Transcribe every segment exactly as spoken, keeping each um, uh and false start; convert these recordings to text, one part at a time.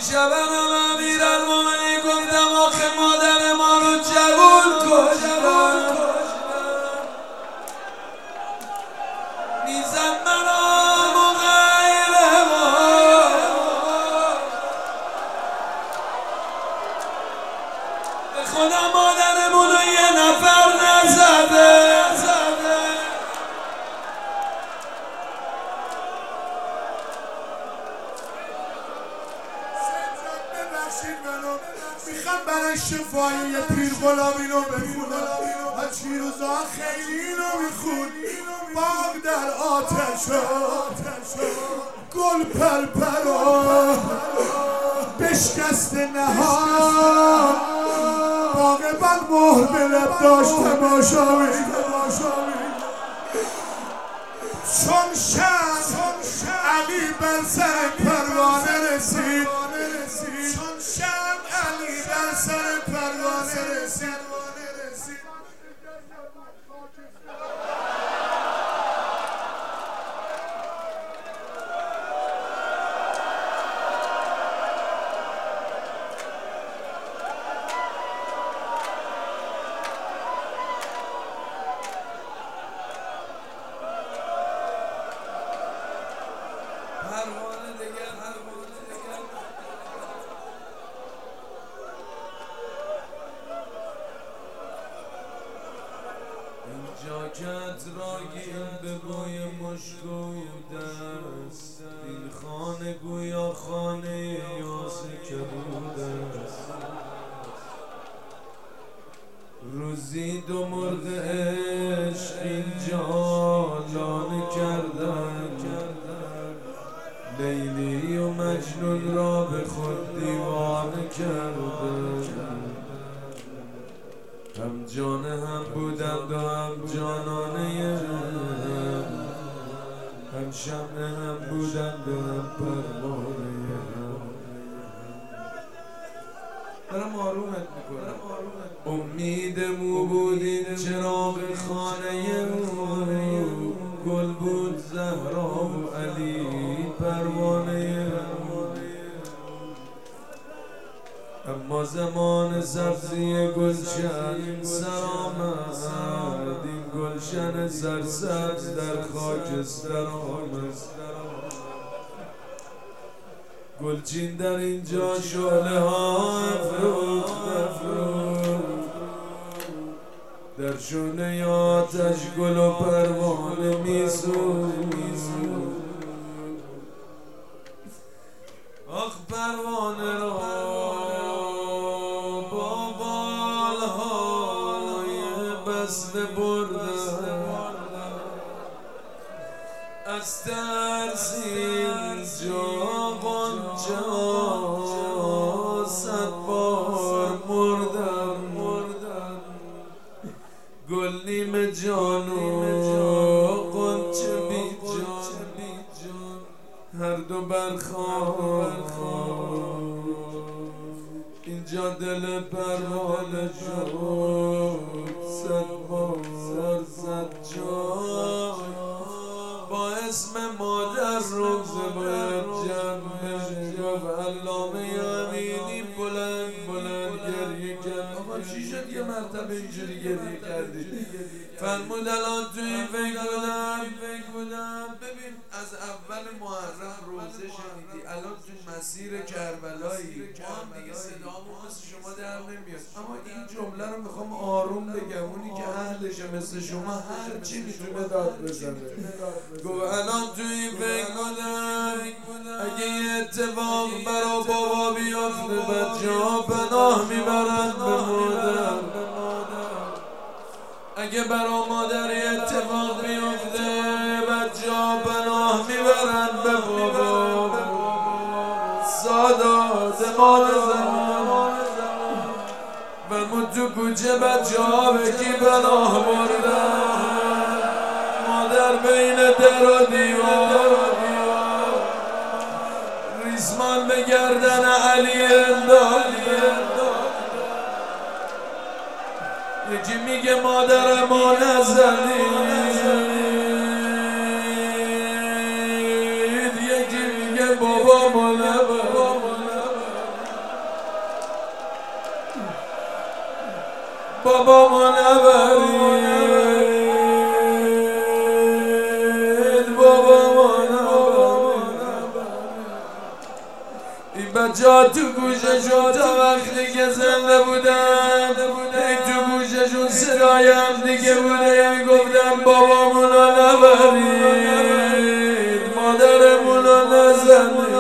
دیشبنم امیرالمومنین گفتم آخه مادر ما رو جوون کشتن، میزن منم و غیر ما، به خدا مادرمونو یه نفر نزده. میخوام برای شفای یه پیر غلامی رو بخونم، هرچی روزا خیلی اینو میخون. باغ در آتش گل پرپرا بشکست نهان، باغ من مهر به لب داشت تماشا می‌کرد. چون شم علی بر سر پروانه رسید، چون شم علی بر سر پروانه رسید. جاکت راگین به بوی مشکود است، این خانه گویا خانه یاس کبود است. روزی دو مرغ عشق اینجا لانه کردن، لیلی و مجنون را به خود دیوانه کردن. هم جانه هم بودند و هم جانانه هم، هم شمع هم بودند و هم پروانه هم. دارم آرومت میکنم. امید مو بود این چراغ خانه مو، گل بود زهرا و علی پروانه هم. اما زمان سبزی گلشن سر آمد، این گلشن سرسبز در خاکستر آمد. گلچین در اینجا شعله ها افروخت افروخت، در شونه آتش گل و پروانه میسوخت. آخ پروانه را بردن، از ترس اینجا غنچه ها صد بار مردن. گل نیمه جان و غنچه بی جان، هر دو برخوان. اینجا دل پروانه شد صد بار صد جای، با اسم مادر روزه باید جمع بشه. گفت علامه امینی بلند بلند گریه کرد. آقا چی شد یه مرتبه اینجوری گریه کردی؟ فرمود الان تو این فکر بودم. ببین از اول محرم روزه شنیدی، الان تو مسیر کربلایی، ما هم دیگه صدامون مثل شما در نمیاد، اما این جمله رو میخوام آروم بگم. اونی که اهلشه مثل شما هر چی میتونه داد بزنه. گفت الان تو این فکر بودم اگه یه اتفاق برا بابا بیافته، بچه ها پناه میبرن به مادر. اگه برا مادر اتفاق بیفته، بچه ها پناه میبرن به بابا. سادات مال زمان و تو کوچه بچه ها به کی پناه بردن؟ مادر بین در و دیوار، ریسمان به گردن علی اندالی. یکی میگه مادر ما نزدید، یکی میگه بابا ما نبرد. داد تو گوششون تا وقتی که زنده بودن تو گوششون صدای هم دیگه بوده میگفتن بابامونو نبرید مادرمونو نزنید.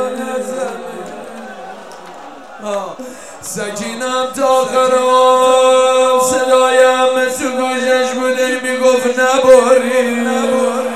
سکینم تا آخر صدای همه تو گوشش بوده میگفت نبرید